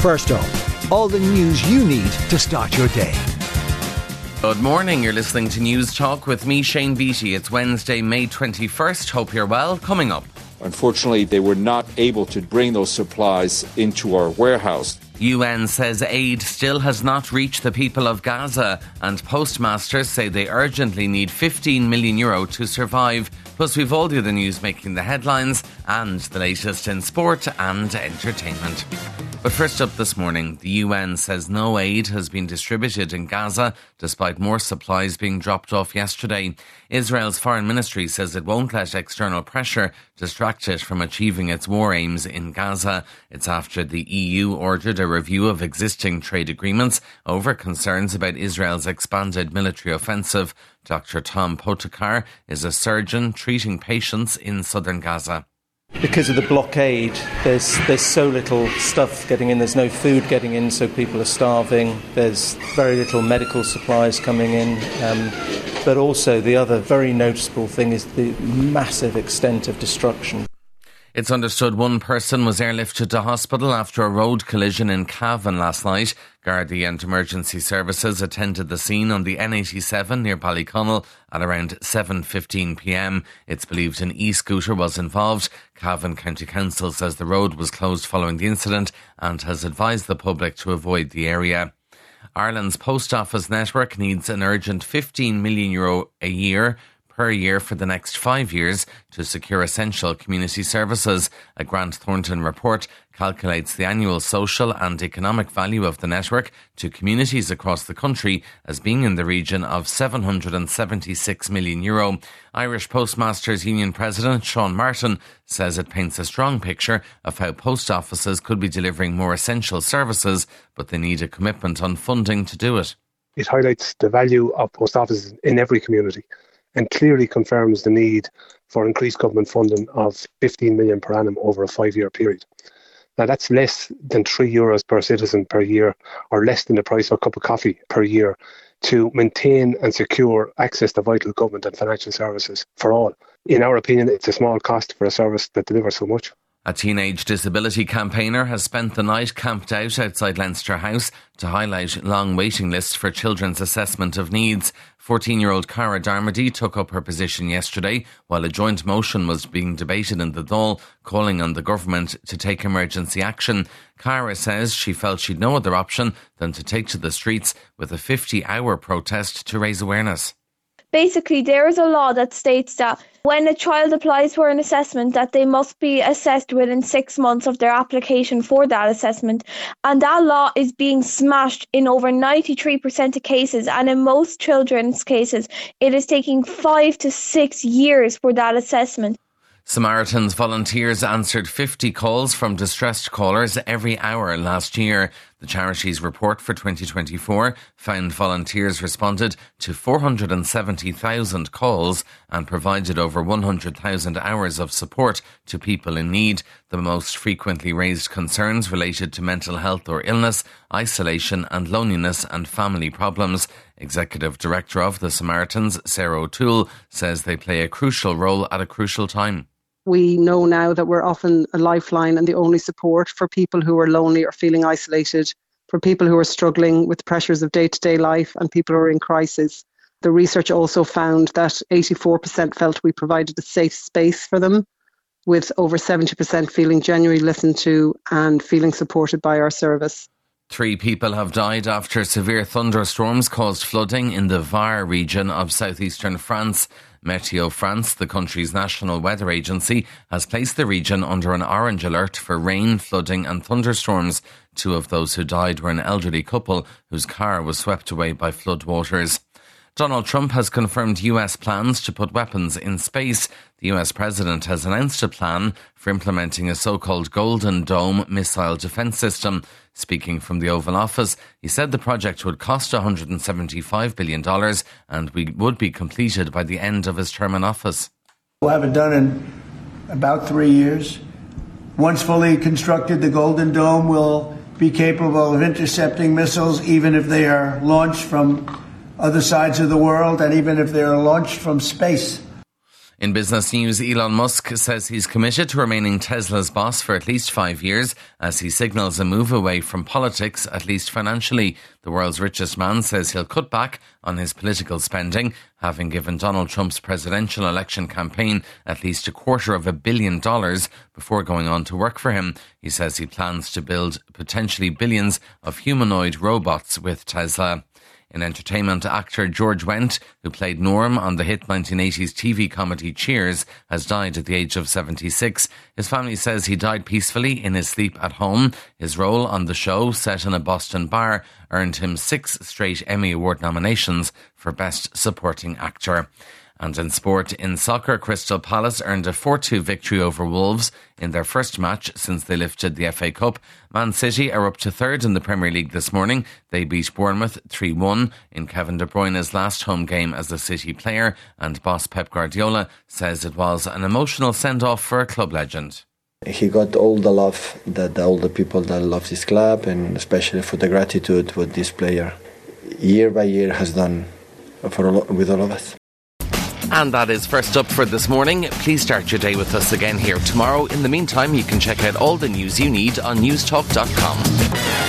First up, all the news you need to start your day. Good morning, you're listening to News Talk with me, Shane Beattie. It's Wednesday, May 21st. Hope you're well. Coming up. Unfortunately, they were not able to bring those supplies into our warehouse. UN says aid still has not reached the people of Gaza, and postmasters say they urgently need €15 million to survive. Plus, we've all the other news making the headlines and the latest in sport and entertainment. But first up this morning, the UN says no aid has been distributed in Gaza despite more supplies being dropped off yesterday. Israel's foreign ministry says it won't let external pressure distract it from achieving its war aims in Gaza. It's after the EU ordered a review of existing trade agreements over concerns about Israel's expanded military offensive. Dr. Tom Potokar is a surgeon treating patients in southern Gaza. Because of the blockade, there's so little stuff getting in. There's no food getting in, so people are starving. There's very little medical supplies coming in. But also the other very noticeable thing is the massive extent of destruction. It's understood one person was airlifted to hospital after a road collision in Cavan last night. Gardaí and emergency services attended the scene on the N87 near Ballyconnell at around 7:15pm. It's believed an e-scooter was involved. Cavan County Council says the road was closed following the incident and has advised the public to avoid the area. Ireland's post office network needs an urgent €15 million per year for the next 5 years to secure essential community services. A Grant Thornton report calculates the annual social and economic value of the network to communities across the country as being in the region of €776 million. Irish Postmasters Union President Sean Martin says it paints a strong picture of how post offices could be delivering more essential services, but they need a commitment on funding to do it. It highlights the value of post offices in every community and clearly confirms the need for increased government funding of €15 million per annum over a 5-year period. Now that's less than €3 per citizen per year, or less than the price of a cup of coffee per year, to maintain and secure access to vital government and financial services for all. In our opinion, it's a small cost for a service that delivers so much. A teenage disability campaigner has spent the night camped out outside Leinster House to highlight long waiting lists for children's assessment of needs. 14-year-old Cara Darmody took up her position yesterday while a joint motion was being debated in the Dáil, calling on the government to take emergency action. Cara says she felt she'd no other option than to take to the streets with a 50-hour protest to raise awareness. Basically, there is a law that states that when a child applies for an assessment, that they must be assessed within 6 months of their application for that assessment. And that law is being smashed in over 93% of cases. And in most children's cases, it is taking 5 to 6 years for that assessment. Samaritans volunteers answered 50 calls from distressed callers every hour last year. The charity's report for 2024 found volunteers responded to 470,000 calls and provided over 100,000 hours of support to people in need. The most frequently raised concerns related to mental health or illness, isolation and loneliness and family problems. Executive Director of the Samaritans, Sarah O'Toole, says they play a crucial role at a crucial time. We know now that we're often a lifeline and the only support for people who are lonely or feeling isolated, for people who are struggling with the pressures of day-to-day life and people who are in crisis. The research also found that 84% felt we provided a safe space for them, with over 70% feeling genuinely listened to and feeling supported by our service. 3 people have died after severe thunderstorms caused flooding in the Var region of southeastern France. Meteo France, the country's national weather agency, has placed the region under an orange alert for rain, flooding and thunderstorms. 2 of those who died were an elderly couple whose car was swept away by floodwaters. Donald Trump has confirmed US plans to put weapons in space. The US president has announced a plan for implementing a so-called Golden Dome missile defense system. Speaking from the Oval Office, he said the project would cost $175 billion and would be completed by the end of his term in office. We'll have it done in about 3 years. Once fully constructed, the Golden Dome will be capable of intercepting missiles even if they are launched from other sides of the world and even if they are launched from space. In business news, Elon Musk says he's committed to remaining Tesla's boss for at least 5 years as he signals a move away from politics, at least financially. The world's richest man says he'll cut back on his political spending, having given Donald Trump's presidential election campaign at least $250 million before going on to work for him. He says he plans to build potentially billions of humanoid robots with Tesla. In entertainment, actor George Wendt, who played Norm on the hit 1980s TV comedy Cheers, has died at the age of 76. His family says he died peacefully in his sleep at home. His role on the show, set in a Boston bar, earned him 6 straight Emmy Award nominations for Best Supporting Actor. And in sport, in soccer, Crystal Palace earned a 4-2 victory over Wolves in their first match since they lifted the FA Cup. Man City are up to third in the Premier League this morning. They beat Bournemouth 3-1 in Kevin De Bruyne's last home game as a City player, and boss Pep Guardiola says it was an emotional send-off for a club legend. He got all the love that all the people that love this club, and especially for the gratitude what this player year by year has done with all of us. And that is First Up for this morning. Please start your day with us again here tomorrow. In the meantime, you can check out all the news you need on newstalk.com.